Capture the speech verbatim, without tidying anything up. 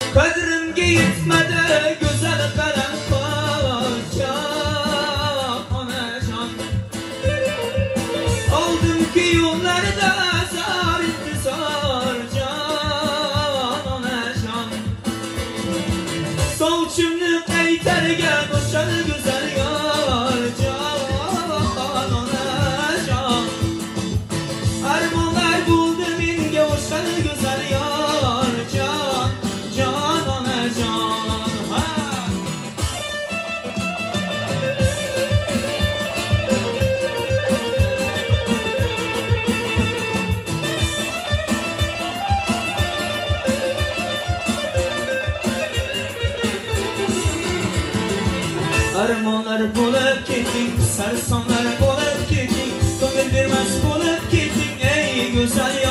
Qadrimga yetmadi go'zal qalam qo'sha onajon. Oldimki yo'llarda zor intizor jon onajon. Sovchimni qaytargan o'sha go'zal yor jon onajon. Armonlar bo'ldi menga o'sha go'zal yor jon jon onajon. Armonlar bo'lib ketding, sarsonlar bo'lib ketding, ko'ngil bermas bo'lib ketding ey go'zal yor.